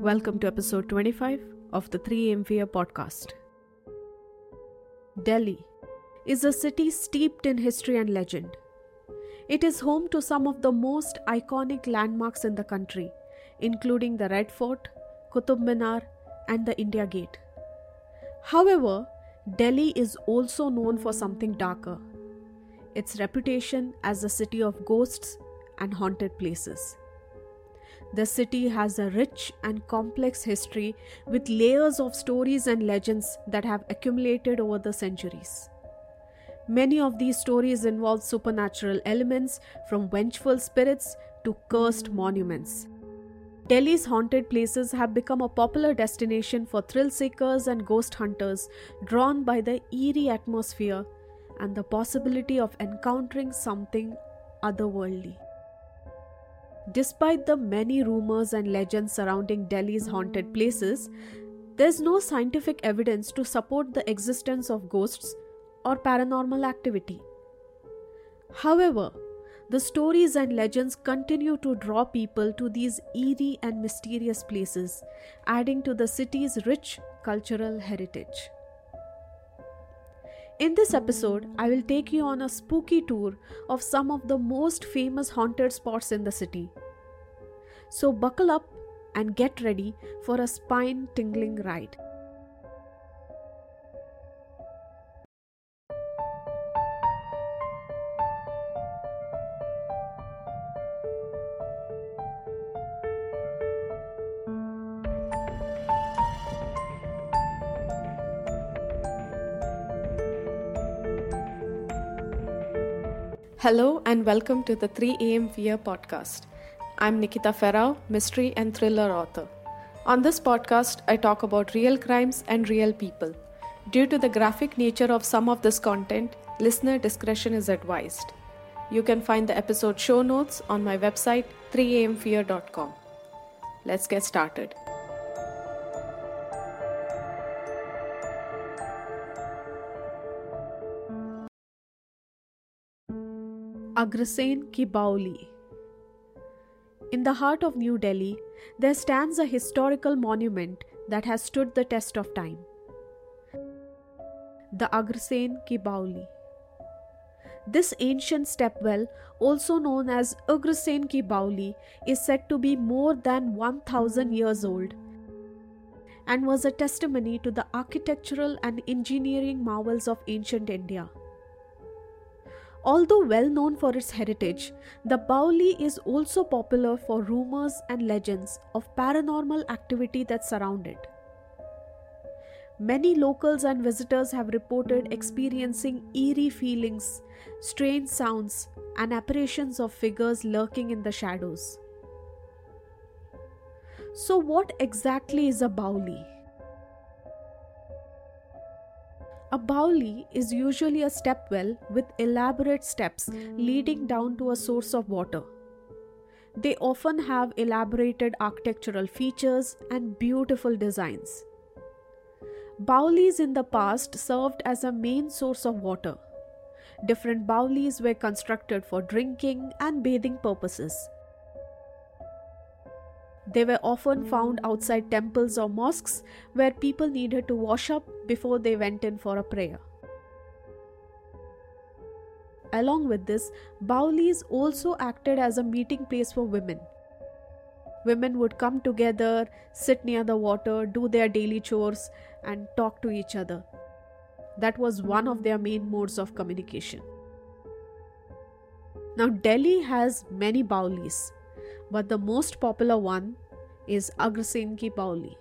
Welcome to episode 25 of the 3am Fear podcast. Delhi is a city steeped in history and legend. It is home to some of the most iconic landmarks in the country, including the Red Fort, Qutub Minar, and the India Gate. However, Delhi is also known for something darker: its reputation as a city of ghosts and haunted places. The city has a rich and complex history with layers of stories and legends that have accumulated over the centuries. Many of these stories involve supernatural elements, from vengeful spirits to cursed monuments. Delhi's haunted places have become a popular destination for thrill seekers and ghost hunters drawn by the eerie atmosphere and the possibility of encountering something otherworldly. Despite the many rumors and legends surrounding Delhi's haunted places, there's no scientific evidence to support the existence of ghosts or paranormal activity. However, the stories and legends continue to draw people to these eerie and mysterious places, adding to the city's rich cultural heritage. In this episode, I will take you on a spooky tour of some of the most famous haunted spots in the city. So buckle up and get ready for a spine-tingling ride. Hello and welcome to the 3am Fear podcast. I'm Nikita Ferrao, mystery and thriller author. On this podcast, I talk about real crimes and real people. Due to the graphic nature of some of this content, listener discretion is advised. You can find the episode show notes on my website 3amfear.com. Let's get started. Agrasen Ki Baoli. In the heart of New Delhi, there stands a historical monument that has stood the test of time. The Agrasen Ki Baoli. This ancient stepwell, also known as Agrasen Ki Baoli, is said to be more than 1000 years old and was a testimony to the architectural and engineering marvels of ancient India. Although well known for its heritage, the Baoli is also popular for rumors and legends of paranormal activity that surround it. Many locals and visitors have reported experiencing eerie feelings, strange sounds, and apparitions of figures lurking in the shadows. So, what exactly is a Baoli? A Baoli is usually a stepwell with elaborate steps leading down to a source of water. They often have elaborated architectural features and beautiful designs. Baolis in the past served as a main source of water. Different Baolis were constructed for drinking and bathing purposes. They were often found outside temples or mosques where people needed to wash up before they went in for a prayer. Along with this, Baolis also acted as a meeting place for women. Women would come together, sit near the water, do their daily chores, and talk to each other. That was one of their main modes of communication. Now, Delhi has many Baolis, but the most popular one is Agrasen Ki Baoli.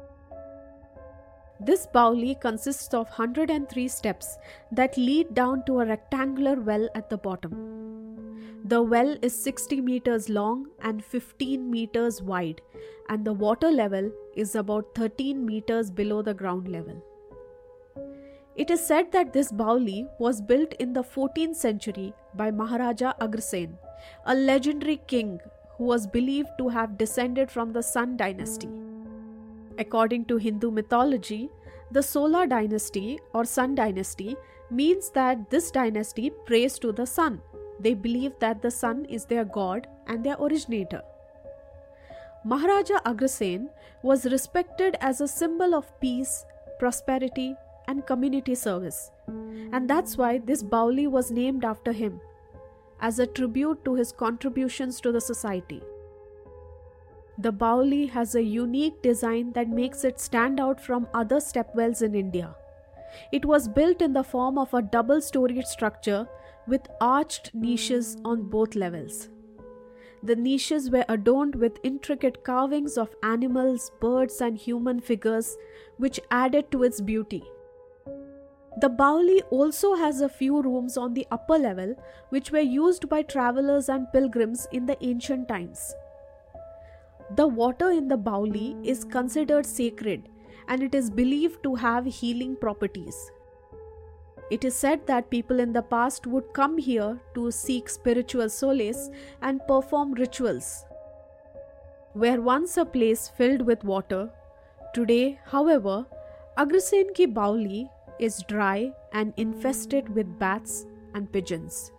This Baoli consists of 103 steps that lead down to a rectangular well at the bottom. The well is 60 meters long and 15 meters wide, and the water level is about 13 meters below the ground level. It is said that this Baoli was built in the 14th century by Maharaja Agrasen, a legendary king who was believed to have descended from the Sun dynasty. According to Hindu mythology, the Solar dynasty or Sun dynasty means that this dynasty prays to the sun. They believe that the sun is their god and their originator. Maharaja Agrasen was respected as a symbol of peace, prosperity, and community service, and that's why this Bauli was named after him, as a tribute to his contributions to the society. The Bauli has a unique design that makes it stand out from other stepwells in India. It was built in the form of a double-storied structure with arched niches on both levels. The niches were adorned with intricate carvings of animals, birds, and human figures, which added to its beauty. The Bauli also has a few rooms on the upper level, which were used by travelers and pilgrims in the ancient times. The water in the Bauli is considered sacred, and it is believed to have healing properties. It is said that people in the past would come here to seek spiritual solace and perform rituals. Where once a place filled with water, today, however, Agrasen Ki Bauli is dry and infested with bats and pigeons.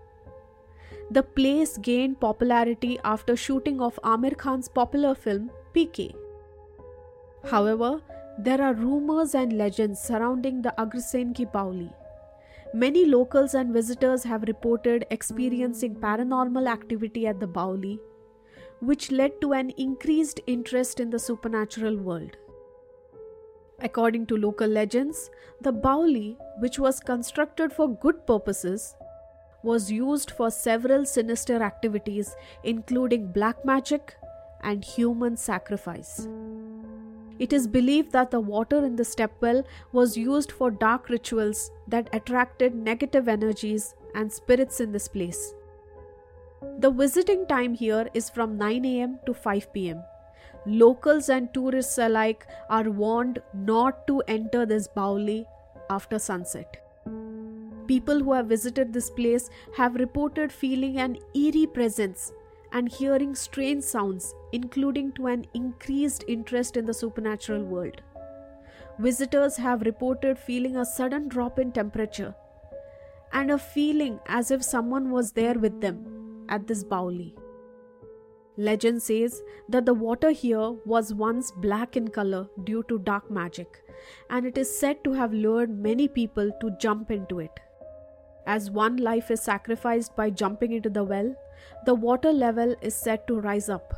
The place gained popularity after shooting of Aamir Khan's popular film PK. However, there are rumors and legends surrounding the Agrasen Ki Bauli. Many locals and visitors have reported experiencing paranormal activity at the Bauli, which led to an increased interest in the supernatural world. According to local legends, the Bauli, which was constructed for good purposes, was used for several sinister activities, including black magic and human sacrifice. It is believed that the water in the stepwell was used for dark rituals that attracted negative energies and spirits in this place. The visiting time here is from 9 a.m. to 5 p.m. Locals and tourists alike are warned not to enter this Bauli after sunset. People who have visited this place have reported feeling an eerie presence and hearing strange sounds, including to an increased interest in the supernatural world. Visitors have reported feeling a sudden drop in temperature and a feeling as if someone was there with them at this Bauli. Legend says that the water here was once black in color due to dark magic, and it is said to have lured many people to jump into it. As one life is sacrificed by jumping into the well, the water level is said to rise up.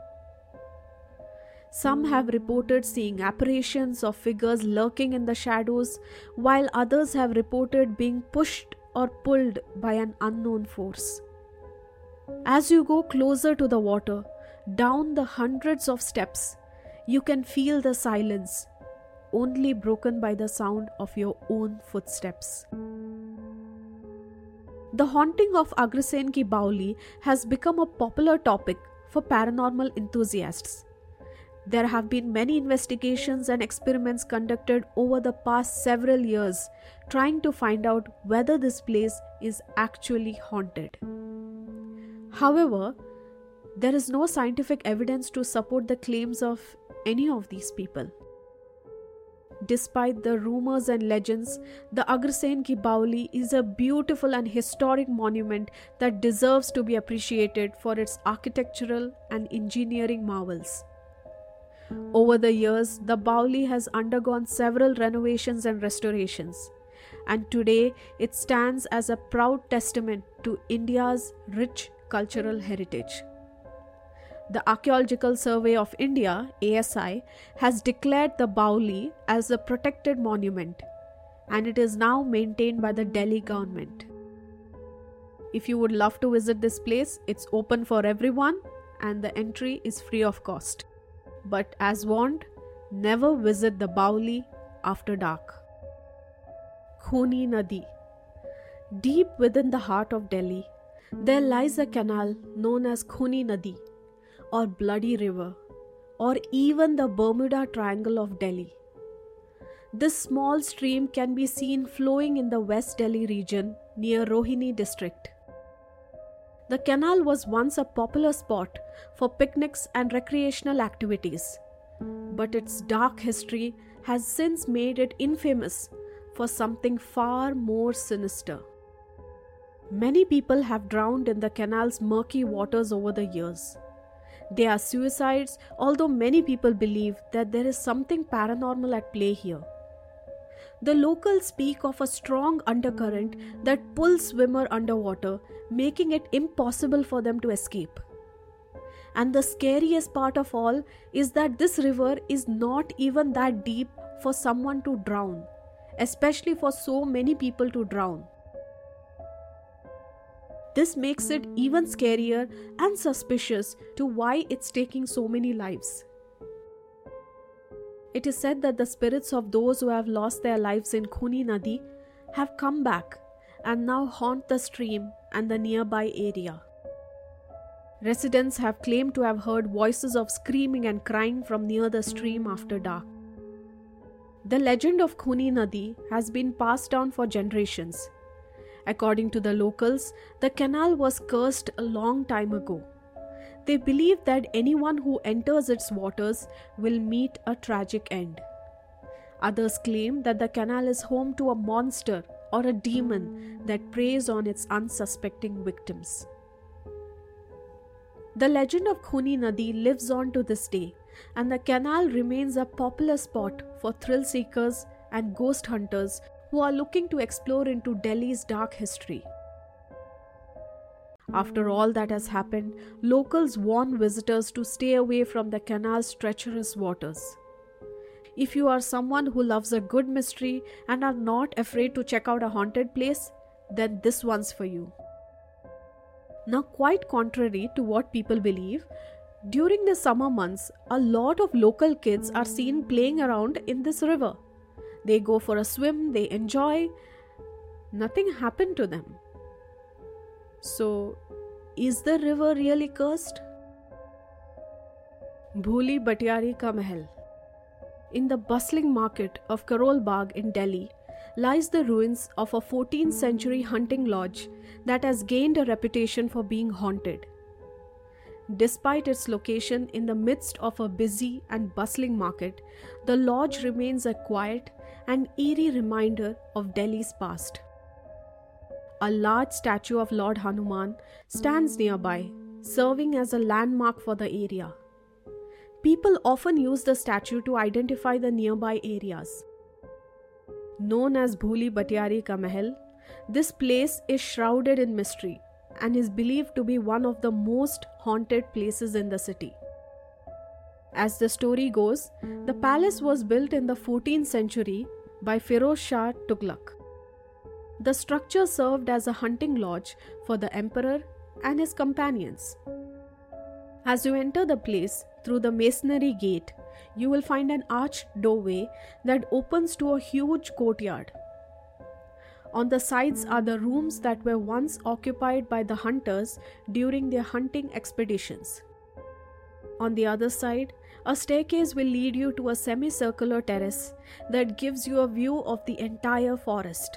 Some have reported seeing apparitions of figures lurking in the shadows, while others have reported being pushed or pulled by an unknown force. As you go closer to the water, down the hundreds of steps, you can feel the silence, only broken by the sound of your own footsteps. The haunting of Agrasen Ki Bauli has become a popular topic for paranormal enthusiasts. There have been many investigations and experiments conducted over the past several years trying to find out whether this place is actually haunted. However, there is no scientific evidence to support the claims of any of these people. Despite the rumors and legends, the Agrasen Ki Bauli is a beautiful and historic monument that deserves to be appreciated for its architectural and engineering marvels. Over the years, the Bauli has undergone several renovations and restorations, and today it stands as a proud testament to India's rich cultural heritage. The Archaeological Survey of India, ASI, has declared the Bauli as a protected monument, and it is now maintained by the Delhi government. If you would love to visit this place, it's open for everyone and the entry is free of cost. But as warned, never visit the Bauli after dark. Khuni Nadi. Deep within the heart of Delhi, there lies a canal known as Khuni Nadi, or Bloody River, or even the Bermuda Triangle of Delhi. This small stream can be seen flowing in the West Delhi region near Rohini district. The canal was once a popular spot for picnics and recreational activities, but its dark history has since made it infamous for something far more sinister. Many people have drowned in the canal's murky waters over the years. They are suicides, although many people believe that there is something paranormal at play here. The locals speak of a strong undercurrent that pulls swimmer underwater, making it impossible for them to escape. And the scariest part of all is that this river is not even that deep for someone to drown, especially for so many people to drown. This makes it even scarier and suspicious to why it's taking so many lives. It is said that the spirits of those who have lost their lives in Khuni Nadi have come back and now haunt the stream and the nearby area. Residents have claimed to have heard voices of screaming and crying from near the stream after dark. The legend of Khuni Nadi has been passed down for generations. According to the locals, the canal was cursed a long time ago. They believe that anyone who enters its waters will meet a tragic end. Others claim that the canal is home to a monster or a demon that preys on its unsuspecting victims. The legend of Khuni Nadi lives on to this day, and the canal remains a popular spot for thrill seekers and ghost hunters who are looking to explore into Delhi's dark history. After all that has happened, locals warn visitors to stay away from the canal's treacherous waters. If you are someone who loves a good mystery and are not afraid to check out a haunted place, then this one's for you. Now, quite contrary to what people believe, during the summer months, a lot of local kids are seen playing around in this river. They go for a swim, they enjoy. Nothing happened to them. So, is the river really cursed? Bhuli Batiari Ka Mahal. In the bustling market of Karol Bagh in Delhi lies the ruins of a 14th century hunting lodge that has gained a reputation for being haunted. Despite its location in the midst of a busy and bustling market, the lodge remains a quiet and eerie reminder of Delhi's past. A large statue of Lord Hanuman stands nearby, serving as a landmark for the area. People often use the statue to identify the nearby areas. Known as Bhuli Batiari Ka Mahal, this place is shrouded in mystery and is believed to be one of the most haunted places in the city. As the story goes, the palace was built in the 14th century by Firoz Shah Tughlaq. The structure served as a hunting lodge for the emperor and his companions. As you enter the place through the masonry gate, you will find an arched doorway that opens to a huge courtyard. On the sides are the rooms that were once occupied by the hunters during their hunting expeditions. On the other side, a staircase will lead you to a semicircular terrace that gives you a view of the entire forest.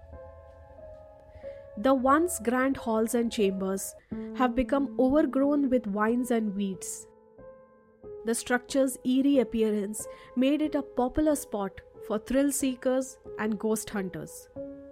The once grand halls and chambers have become overgrown with vines and weeds. The structure's eerie appearance made it a popular spot for thrill seekers and ghost hunters.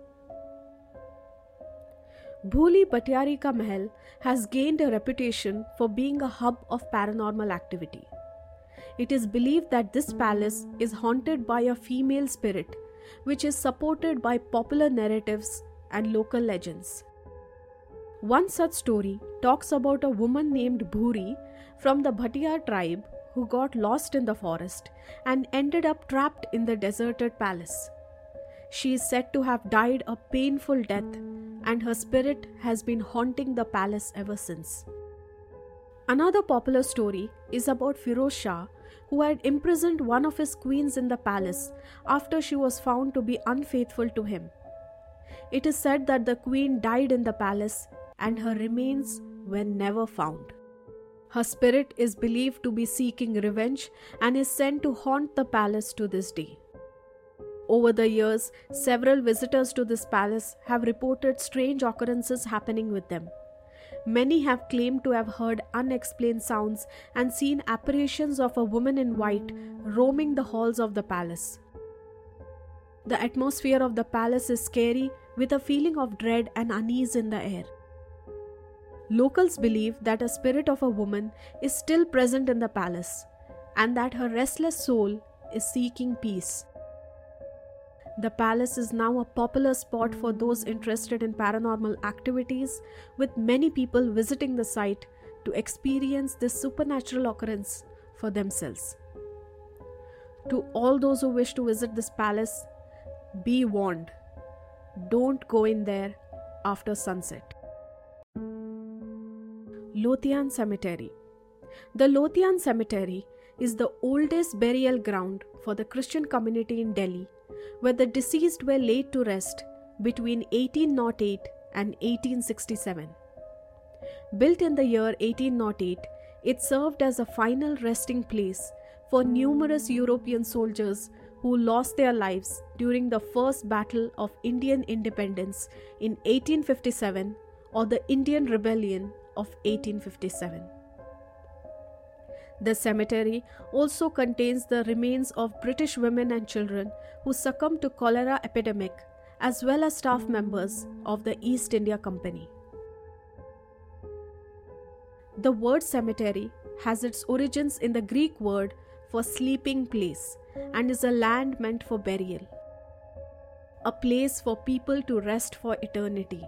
Bhuli Batiari Ka Mahal has gained a reputation for being a hub of paranormal activity. It is believed that this palace is haunted by a female spirit, which is supported by popular narratives and local legends. One such story talks about a woman named Bhuri from the Bhatia tribe who got lost in the forest and ended up trapped in the deserted palace. She is said to have died a painful death, and her spirit has been haunting the palace ever since. Another popular story is about Firoz Shah, who had imprisoned one of his queens in the palace after she was found to be unfaithful to him. It is said that the queen died in the palace and her remains were never found. Her spirit is believed to be seeking revenge and is sent to haunt the palace to this day. Over the years, several visitors to this palace have reported strange occurrences happening with them. Many have claimed to have heard unexplained sounds and seen apparitions of a woman in white roaming the halls of the palace. The atmosphere of the palace is scary, with a feeling of dread and unease in the air. Locals believe that a spirit of a woman is still present in the palace and that her restless soul is seeking peace. The palace is now a popular spot for those interested in paranormal activities, with many people visiting the site to experience this supernatural occurrence for themselves. To all those who wish to visit this palace, be warned, don't go in there after sunset. Lothian Cemetery. The Lothian Cemetery is the oldest burial ground for the Christian community in Delhi, where the deceased were laid to rest between 1808 and 1867. Built in the year 1808, it served as a final resting place for numerous European soldiers who lost their lives during the First Battle of Indian Independence in 1857 or the Indian Rebellion of 1857. The cemetery also contains the remains of British women and children who succumbed to cholera epidemic, as well as staff members of the East India Company. The word cemetery has its origins in the Greek word for sleeping place and is a land meant for burial, a place for people to rest for eternity.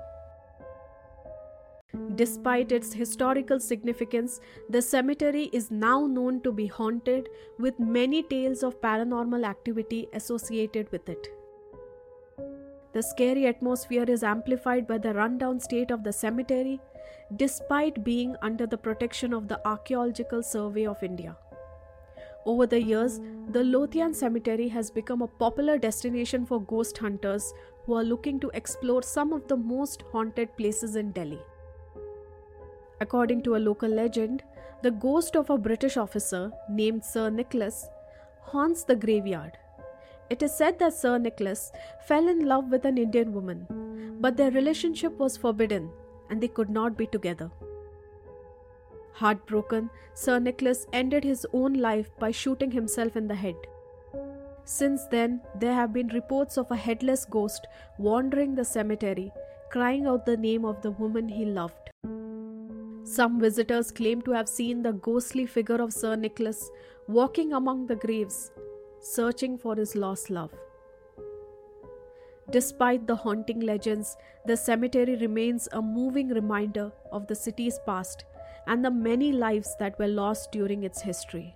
Despite its historical significance, the cemetery is now known to be haunted, with many tales of paranormal activity associated with it. The scary atmosphere is amplified by the rundown state of the cemetery, despite being under the protection of the Archaeological Survey of India. Over the years, the Lothian Cemetery has become a popular destination for ghost hunters who are looking to explore some of the most haunted places in Delhi. According to a local legend, the ghost of a British officer named Sir Nicholas haunts the graveyard. It is said that Sir Nicholas fell in love with an Indian woman, but their relationship was forbidden and they could not be together. Heartbroken, Sir Nicholas ended his own life by shooting himself in the head. Since then, there have been reports of a headless ghost wandering the cemetery, crying out the name of the woman he loved. Some visitors claim to have seen the ghostly figure of Sir Nicholas walking among the graves, searching for his lost love. Despite the haunting legends, the cemetery remains a moving reminder of the city's past and the many lives that were lost during its history.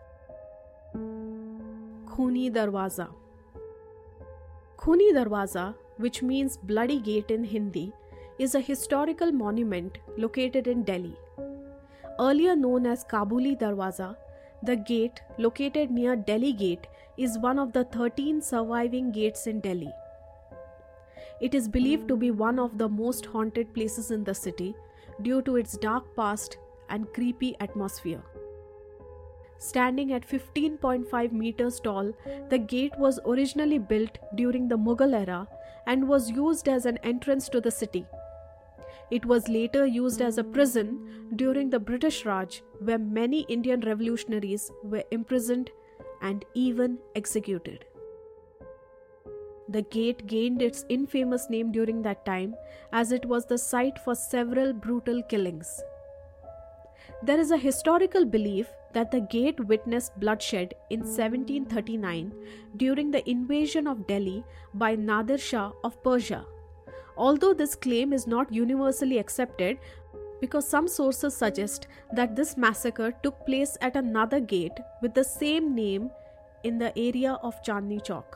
Khuni Darwaza. Khuni Darwaza, which means bloody gate in Hindi, is a historical monument located in Delhi. Earlier known as Kabuli Darwaza, the gate located near Delhi Gate is one of the 13 surviving gates in Delhi. It is believed to be one of the most haunted places in the city due to its dark past and creepy atmosphere. Standing at 15.5 meters tall, the gate was originally built during the Mughal era and was used as an entrance to the city. It was later used as a prison during the British Raj, where many Indian revolutionaries were imprisoned and even executed. The gate gained its infamous name during that time, as it was the site for several brutal killings. There is a historical belief that the gate witnessed bloodshed in 1739 during the invasion of Delhi by Nadir Shah of Persia. Although this claim is not universally accepted, because some sources suggest that this massacre took place at another gate with the same name in the area of Chandni Chowk.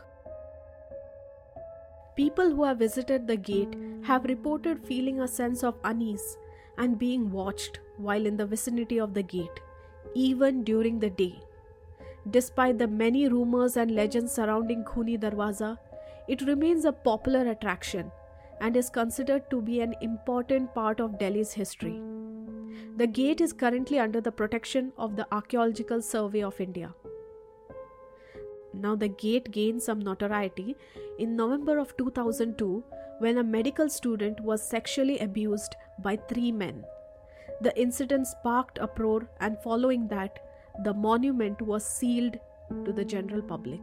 People who have visited the gate have reported feeling a sense of unease and being watched while in the vicinity of the gate, even during the day. Despite the many rumors and legends surrounding Khuni Darwaza, it remains a popular attraction and is considered to be an important part of Delhi's history. The gate is currently under the protection of the Archaeological Survey of India. Now, the gate gained some notoriety in November of 2002 when a medical student was sexually abused by 3 men. The incident sparked uproar, and following that, the monument was sealed to the general public.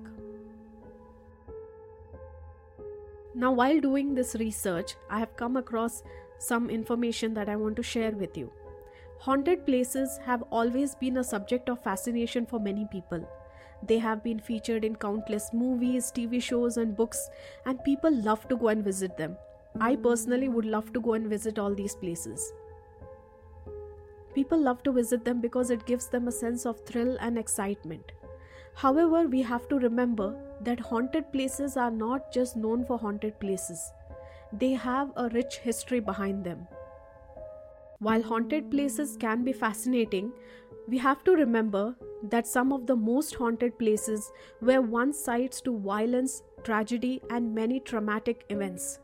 Now, while doing this research, I have come across some information that I want to share with you. Haunted places have always been a subject of fascination for many people. They have been featured in countless movies, TV shows, and books, and people love to go and visit them. I personally would love to go and visit all these places. People love to visit them because it gives them a sense of thrill and excitement. However, we have to remember that haunted places are not just known for haunted places. They have a rich history behind them. While haunted places can be fascinating, we have to remember that some of the most haunted places were once sites to violence, tragedy, and many traumatic events.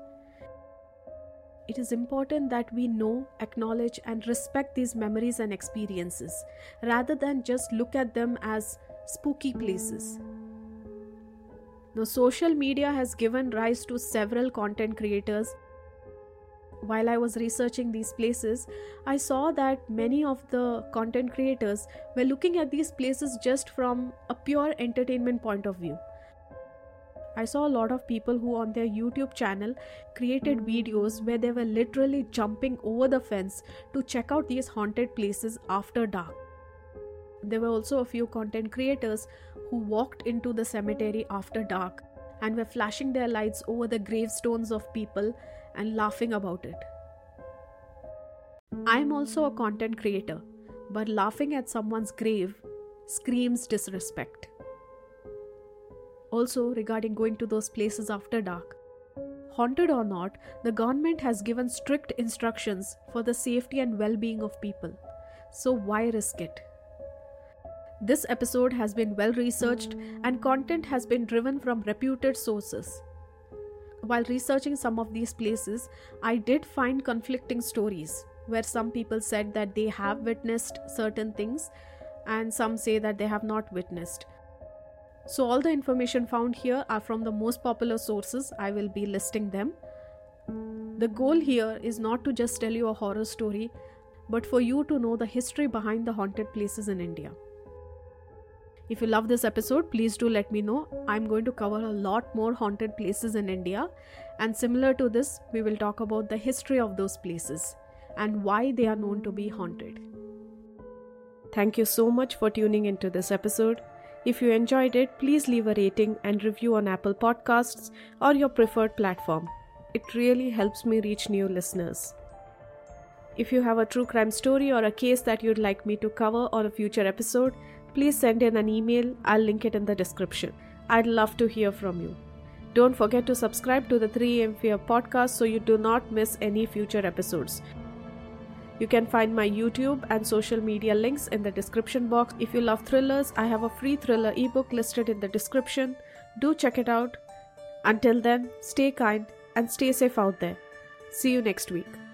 It is important that we know, acknowledge, and respect these memories and experiences, rather than just look at them as spooky places. Now, social media has given rise to several content creators. While I was researching these places, I saw that many of the content creators were looking at these places just from a pure entertainment point of view. I saw a lot of people who on their YouTube channel created videos where they were literally jumping over the fence to check out these haunted places after dark. There were also a few content creators who walked into the cemetery after dark and were flashing their lights over the gravestones of people and laughing about it. I am also a content creator, but laughing at someone's grave screams disrespect. Also, regarding going to those places after dark, haunted or not, the government has given strict instructions for the safety and well-being of people. So why risk it? This episode has been well researched and content has been driven from reputed sources. While researching some of these places, I did find conflicting stories where some people said that they have witnessed certain things and some say that they have not witnessed. So all the information found here are from the most popular sources. I will be listing them. The goal here is not to just tell you a horror story, but for you to know the history behind the haunted places in India. If you love this episode, please do let me know. I'm going to cover a lot more haunted places in India, and similar to this, we will talk about the history of those places and why they are known to be haunted. Thank you so much for tuning into this episode. If you enjoyed it, please leave a rating and review on Apple Podcasts or your preferred platform. It really helps me reach new listeners. If you have a true crime story or a case that you'd like me to cover on a future episode, please send in an email. I'll link it in the description. I'd love to hear from you. Don't forget to subscribe to the 3am Fear podcast so you do not miss any future episodes. You can find my YouTube and social media links in the description box. If you love thrillers, I have a free thriller ebook listed in the description. Do check it out. Until then, stay kind and stay safe out there. See you next week.